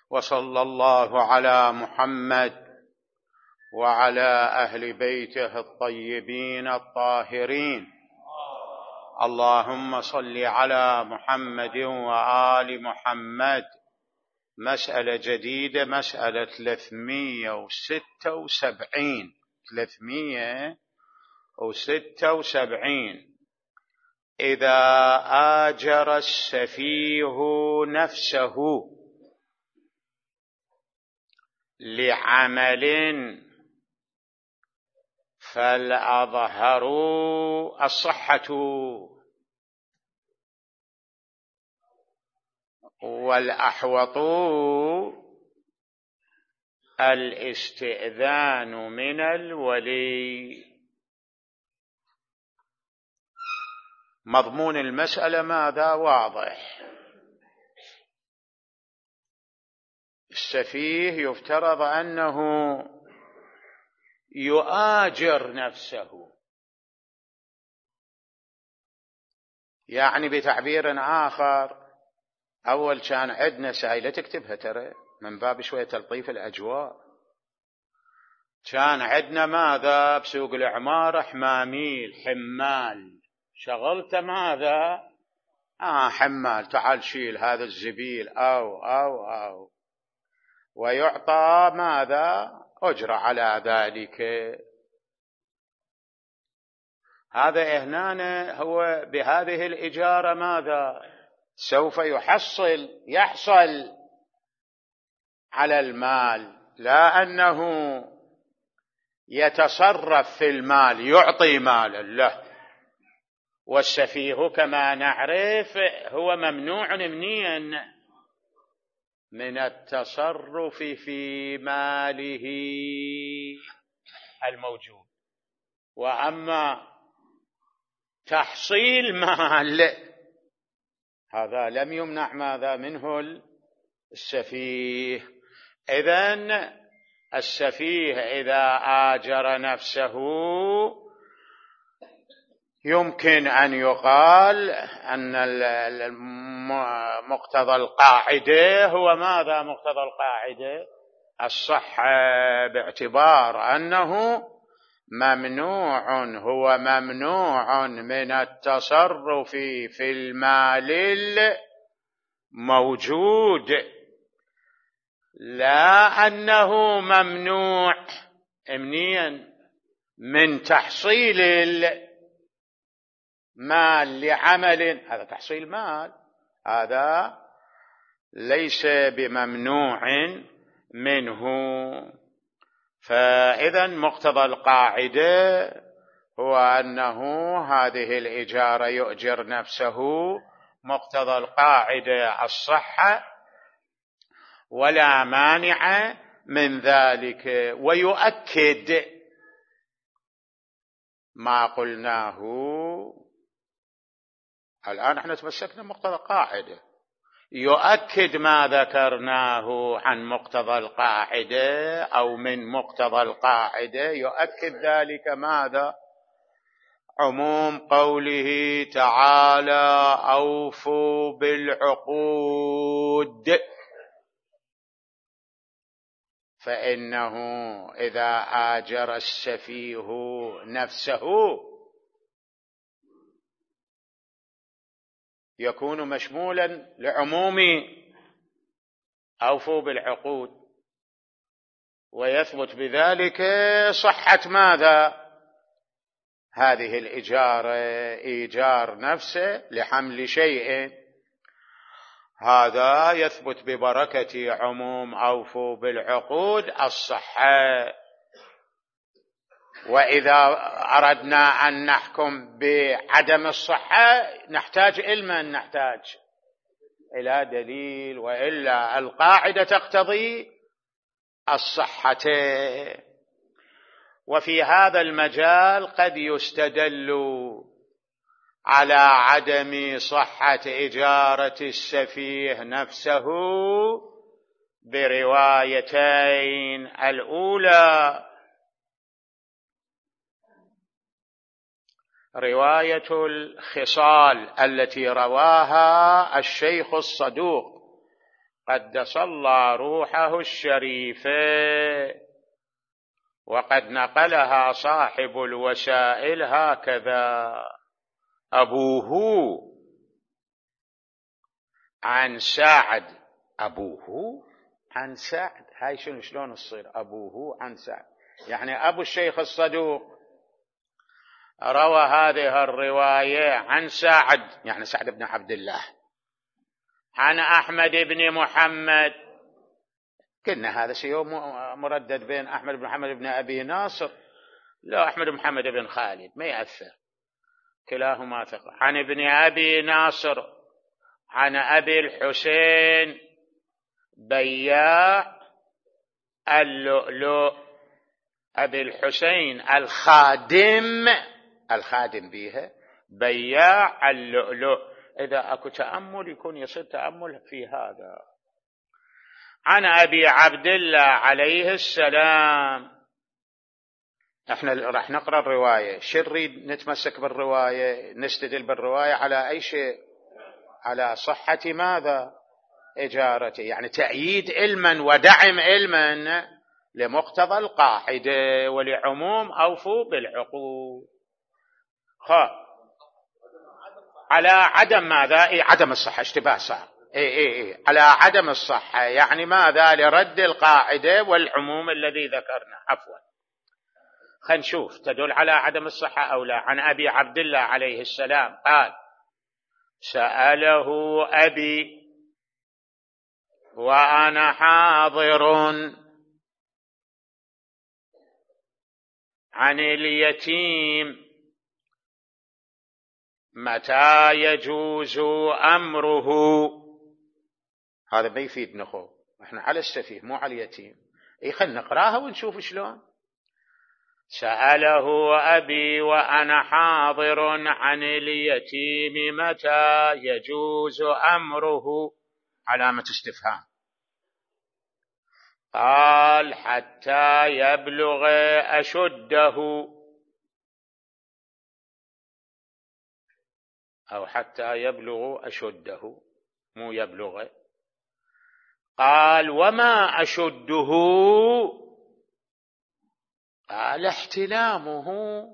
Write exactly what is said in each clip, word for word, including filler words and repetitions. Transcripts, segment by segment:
وصلى الله على محمد وعلى أهل بيته الطيبين الطاهرين. اللهم صل على محمد وآل محمد. مسألة جديدة، مسألة ثلاثمئة وستة وسبعين ثلاثمئة وستة وسبعين. إذا آجر السفيه نفسه لعمل فالأظهر الصحة والأحوط الاستئذان من الولي. مضمون المسألة ماذا؟ واضح. السفيه يفترض أنه يؤاجر نفسه، يعني بتعبير آخر، أول كان عندنا سائلة تكتبها ترى من باب شوية تلطيف الأجواء، كان عندنا ماذا بسوق العمارة؟ حماميل، حمال، شغلت ماذا؟ آه حمال، تعال شيل هذا الزبيل أو أو أو ويعطى ماذا؟ أجر على ذلك. هذا هنا هو بهذه الإجارة ماذا؟ سوف يحصل يحصل على المال، لا أنه يتصرف في المال يعطي مالا له. والسفيه كما نعرف هو ممنوع منين؟ من التصرف في ماله الموجود. وأما تحصيل مال هذا لم يمنع ماذا منه السفيه. إذن السفيه إذا آجر نفسه يمكن أن يقال أن مقتضى القاعدة هو ماذا؟ مقتضى القاعدة الصحة، باعتبار أنه ممنوع، هو ممنوع من التصرف في المال الموجود، لا أنه ممنوع منين؟ من تحصيل المال لعمل. هذا تحصيل مال، هذا ليس بممنوع منه. فإذا مقتضى القاعدة هو أنه هذه الإجارة يؤجر نفسه، مقتضى القاعدة الصحة ولا مانع من ذلك. ويؤكد ما قلناه الآن، احنا تمسكنا مقتضى القاعدة، يؤكد ما ذكرناه عن مقتضى القاعدة أو من مقتضى القاعدة. يؤكد ذلك ماذا؟ عموم قوله تعالى أوفوا بالعقود، فإنه إذا آجر السفيه نفسه يكون مشمولا لعموم أوفوا بالعقود، ويثبت بذلك صحة ماذا؟ هذه الإجارة، إيجار نفسه لحمل شيء، هذا يثبت ببركة عموم أوفوا بالعقود الصحة. وإذا أردنا أن نحكم بعدم الصحة نحتاج علما، نحتاج إلى دليل، وإلا القاعدة تقتضي الصحة. وفي هذا المجال قد يستدل على عدم صحة إجارة السفيه نفسه بروايتين. الأولى رواية الخصال التي رواها الشيخ الصدوق قدس الله روحه الشريفة، وقد نقلها صاحب الوسائل هكذا: أبوه عن سعد. أبوه عن سعد، هاي شنو شلون تصير أبوه عن سعد؟ يعني أبو الشيخ الصدوق روى هذه الرواية عن سعد، يعني سعد بن عبد الله، عن أحمد بن محمد. قلنا هذا شيء مردد بين أحمد بن محمد بن أبي ناصر، لا أحمد بن محمد بن خالد ما يأثر، كلاهما ثقة. عن ابن أبي ناصر عن أبي الحسين بياع اللؤلؤ، أبي الحسين الخادم، الخادم بيها بياع اللؤلؤ. إذا أكو تأمل يكون يصير تأمل في هذا. عن أبي عبد الله عليه السلام. احنا راح نقرأ الرواية، شو نريد نتمسك بالرواية، نستدل بالرواية على أي شيء؟ على صحة ماذا؟ إجارته، يعني تأييد علما ودعم علما لمقتضى القاعدة ولعموم أوفوا بالعقود. خا على عدم ماذا؟ إيه عدم الصحة، اشتباه صار. إيه إيه إيه على عدم الصحة، يعني ماذا؟ لرد القاعدة والعموم الذي ذكرنا. عفوا، خلينا نشوف تدل على عدم الصحة أو لا. عن أبي عبد الله عليه السلام قال: سأله أبي وأنا حاضر عن اليتيم متى يجوز أمره. هذا ما يفيد نخو، احنا على السفيه مو على اليتيم. اي خلنا نقراها ونشوف شلون. سأله أبي وأنا حاضر عن اليتيم متى يجوز أمره، علامة استفهام. قال: حتى يبلغ أشده، أو حتى يبلغ أشده، مو يبلغ. قال: وما أشده؟ قال: احتلامه،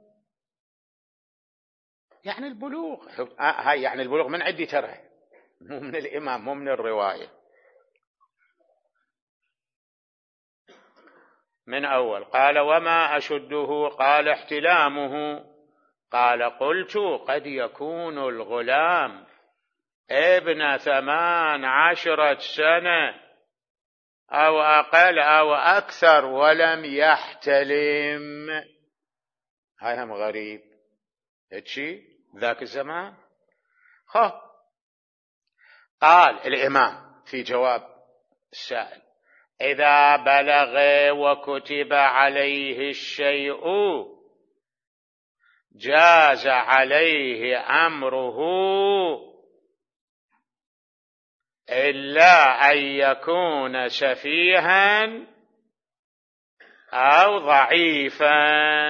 يعني البلوغ. هاي يعني البلوغ من عندي ترى، مو من الإمام، مو من الرواية، من أول. قال: وما أشده؟ قال: احتلامه. قال: قلت: قد يكون الغلام ابن ثمان عشرة سنة أو أقل أو أكثر ولم يحتلم. هاي هم غريب هيك ذاك الزمان. خب قال الإمام في جواب السائل: إذا بلغ وكتب عليه الشيء جاز عليه أمره إلا أن يكون سفيها أو ضعيفا.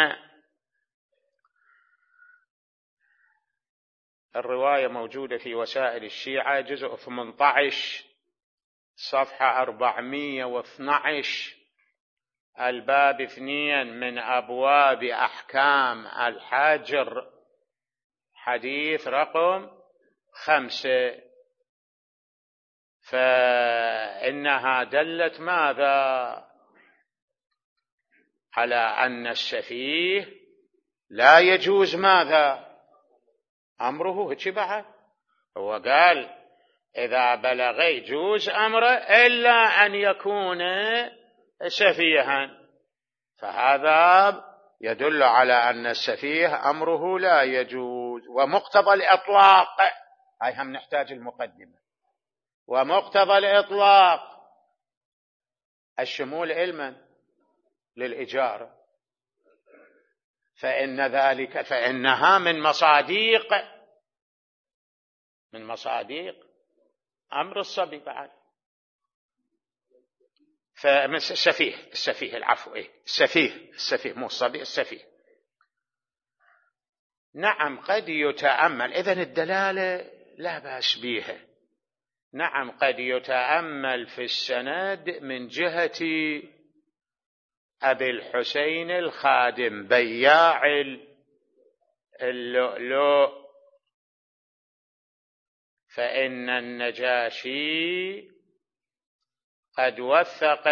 الرواية موجودة في وسائل الشيعة، جزء ثمانية عشر صفحة أربعمائة واثني عشر، الباب اثنين من أبواب أحكام الحجر، حديث رقم خمسة. فإنها دلت ماذا؟ على أن السفيه لا يجوز ماذا؟ أمره. هيك بعد هو قال: إذا بلغ يجوز أمره إلا أن يكون سفيها، فهذا يدل على أن السفيه أمره لا يجوز. ومقتضى الإطلاق، هاي هم نحتاج المقدمة، ومقتضى الإطلاق الشمول علما للإجارة، فإن ذلك فإنها من مصاديق من مصاديق أمر الصبي بعد. فالسفيه السفيه العفو إيه السفيه السفيه مو الصبي، السفيه. نعم قد يتأمل، إذن الدلالة لا بأس بها، نعم قد يتأمل في السند من جهة أبي الحسين الخادم بياع اللؤلؤ، فإن النجاشي قد وثق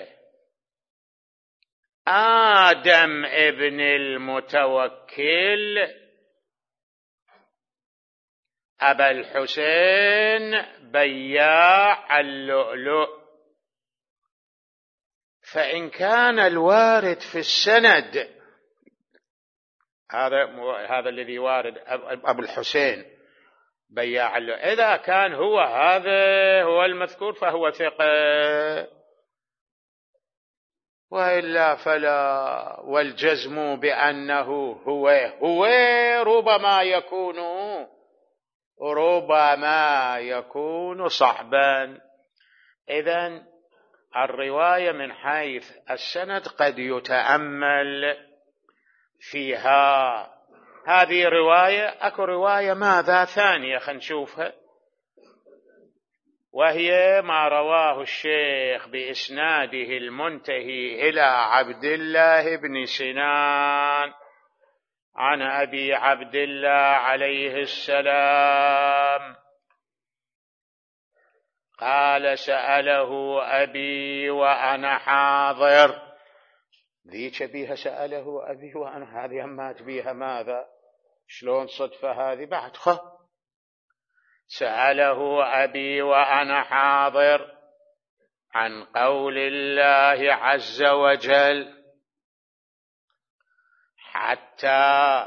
آدم ابن المتوكل أبا الحسين بياع اللؤلؤ. فإن كان الوارد في السند هذا هذا الذي وارد أبو الحسين بياع اللؤلؤ، إذا كان هو هذا هو المذكور فهو ثقة، وإلا فلا. والجزم بأنه هو هو ربما يكون ربما يكون صعبا. إذن الرواية من حيث السند قد يتأمل فيها. هذه رواية. أكو رواية ماذا ثانية خلينا نشوفها، وهي ما رواه الشيخ بإسناده المنتهي إلى عبد الله بن سنان عن أبي عبد الله عليه السلام قال سأله أبي وأنا حاضر. ذيك بيها سأله أبي وأنا، هذه أمات بيها ماذا؟ شلون صدفة هذه بعد؟ خ سأله أبي وأنا حاضر عن قول الله عز وجل حتى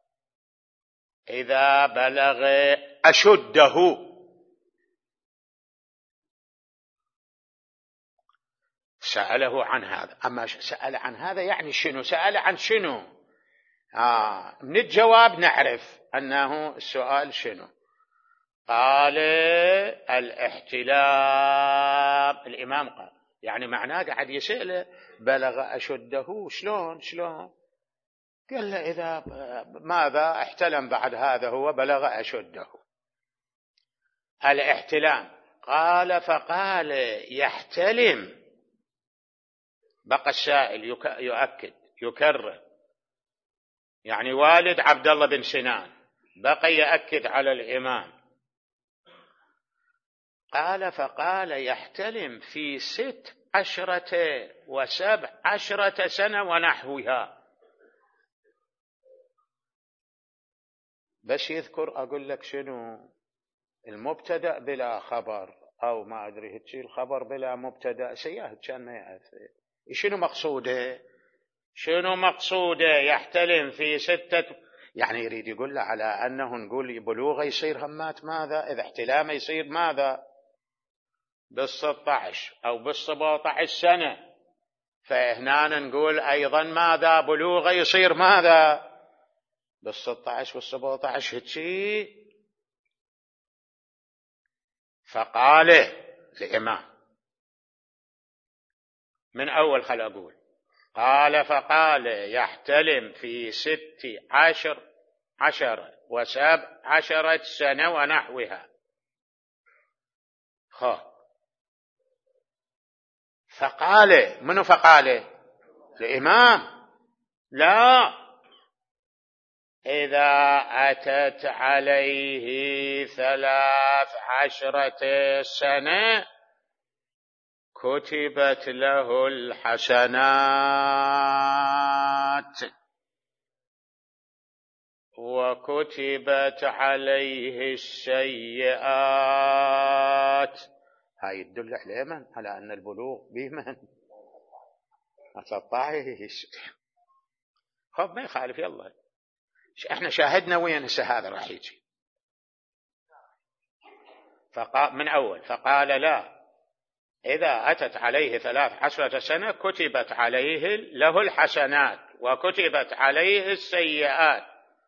إذا بلغ أشده. سأله عن هذا. أما سأل عن هذا يعني شنو؟ سأل عن شنو؟ آه من الجواب نعرف أنه السؤال شنو. قال الاحتلام. الإمام قال يعني معناه قاعد يسأله بلغ أشده شلون شلون؟ قال له إذا ماذا احتلم بعد هذا هو بلغ أشده. الاحتلام. قال فقال يحتلم. بقى السائل يؤكد يكرر، يعني والد عبد الله بن سنان بقى يأكد على الإمام. قال فقال يحتلم في ست عشرة وسبع عشرة سنة ونحوها. بس يذكر أقول لك شنو المبتدأ بلا خبر، أو ما أدري هتشي الخبر بلا مبتدأ سياه كان ما يعرف شنو مقصوده. شنو مقصوده يحتلم في ستة، يعني يريد يقول له على أنه نقول بلوغه يصير همات ماذا، إذا احتلامه يصير ماذا بالستة عشر أو بالسبعة عشر سنة، فهنا نقول أيضا ماذا بلوغه يصير ماذا بالستة عشر والسبعة عشر هتشي. فقال الإمام من أول خل أقول قال فقال يحتلم في ست عشر عشرة وسبع عشرة سنة ونحوها. خ فقال منو؟ فقال الإمام لا إذا أتت عليه ثلاث عشرة سنة كتبت له الحسنات وكتبت عليه السيئات. هاي يدل على من؟ على أن البلوغ به من؟ أتطاعش. خب ما يخالف يلا احنا شاهدنا وين هسه هذا راح يجي. فقال من أول فقال لا إذا أتت عليه ثلاث عشرة سنة كتبت عليه له الحسنات وكتبت عليه السيئات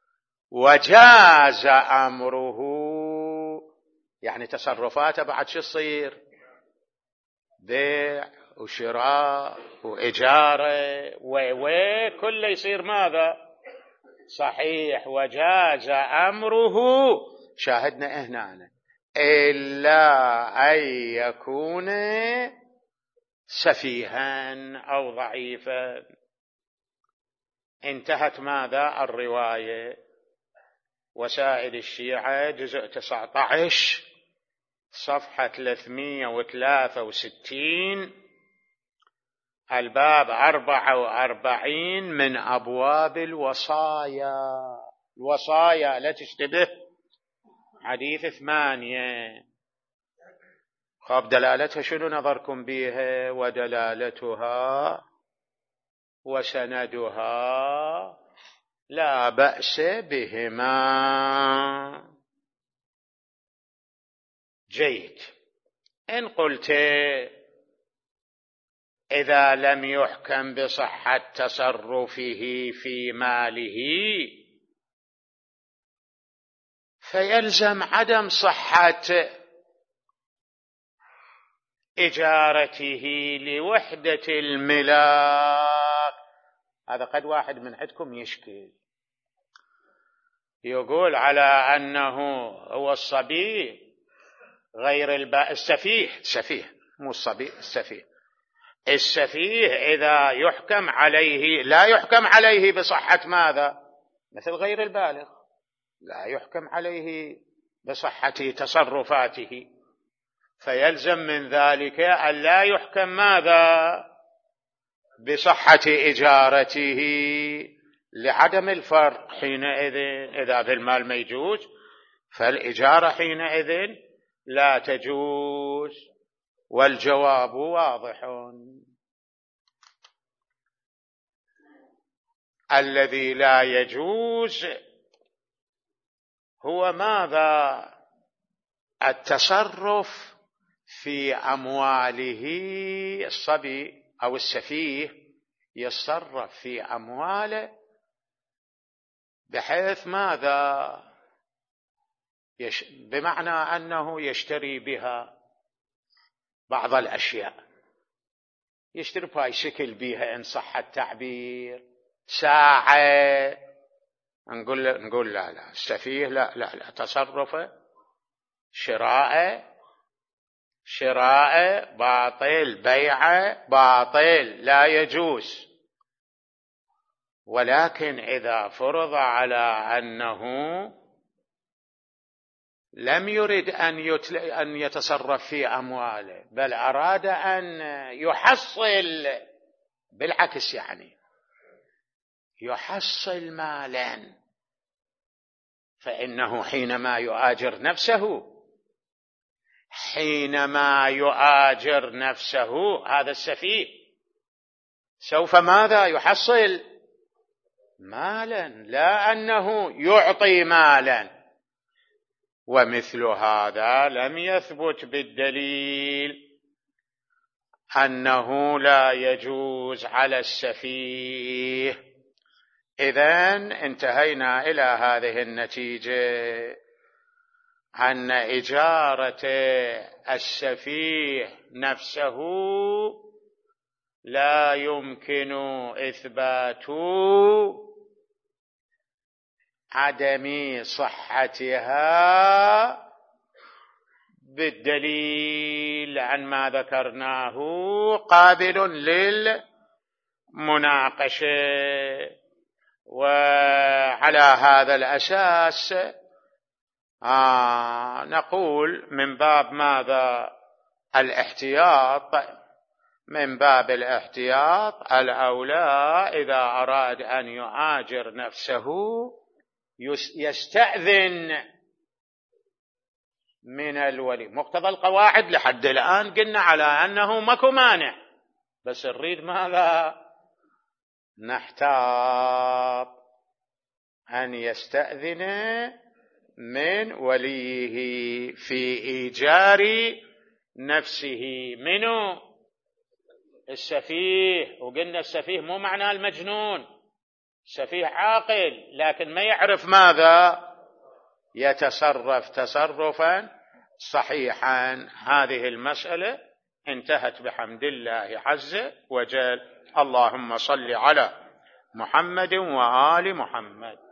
وجاز أمره، يعني تصرفاته بعد شو تصير؟ بيع وشراء وإجارة وكل يصير ماذا؟ صحيح. وجاز أمره. شاهدنا هنا إلا أن يكون سفيها أو ضعيفا. انتهت ماذا؟ الرواية. وسائل الشيعة جزء تسعة عشر صفحة ثلاثمائة وثلاثة وستين الباب أربعة وأربعين من أبواب الوصايا. الوصايا لا تشتبه حديث ثمانية. خاب دلالتها شنو نظركم بها؟ ودلالتها وسندها لا بأس بهما. جيد. إن قلت إذا لم يحكم بصحة تصرفه في ماله فيلزم عدم صحة إجارته لوحدة الملاك. هذا قد واحد من عندكم يشكي يقول على أنه هو الصبي غير الباء السفيه. السفيه مو الصبي، السفيه. السفيه إذا يحكم عليه لا يحكم عليه بصحة ماذا؟ مثل غير البالغ لا يحكم عليه بصحة تصرفاته، فيلزم من ذلك أن لا يحكم ماذا؟ بصحة إجارته لعدم الفرق حينئذ. إذا في المال ما يجوز فالإجارة حينئذ لا تجوز. والجواب واضح. الذي لا يجوز هو ماذا؟ التصرف في أمواله. الصبي أو السفيه يتصرف في أمواله بحيث ماذا؟ يش... بمعنى أنه يشتري بها بعض الأشياء، يشتري بايسكل بها إن صح التعبير، ساعة. نقول نقول لا لا السفيه لا لا لا تصرفه شراء شراء باطل، بيعه باطل لا يجوز. ولكن إذا فرض على أنه لم يرد أن يتصرف في أمواله بل أراد أن يحصل، بالعكس يعني يحصل مالا، فإنه حينما يؤاجر نفسه حينما يؤاجر نفسه هذا السفيه سوف ماذا؟ يحصل مالا، لا أنه يعطي مالا. ومثل هذا لم يثبت بالدليل أنه لا يجوز على السفيه. إذن انتهينا إلى هذه النتيجة أن إجارة السفيه نفسه لا يمكن إثبات عدم صحتها بالدليل عن ما ذكرناه قابل للمناقشة. وعلى هذا الأساس آه نقول من باب ماذا؟ الاحتياط. من باب الاحتياط الأولى إذا أراد أن يؤاجر نفسه يستأذن من الولي. مقتضى القواعد لحد الآن قلنا على أنه ماكو مانع، بس نريد ماذا؟ نحتاط أن يستأذن من وليه في إيجار نفسه. منو؟ السفيه. وقلنا السفيه مو معناه المجنون، السفيه عاقل لكن ما يعرف ماذا؟ يتصرف تصرفا صحيحا. هذه المسألة انتهت بحمد الله عز وجل. اللهم صل على محمد وآل محمد.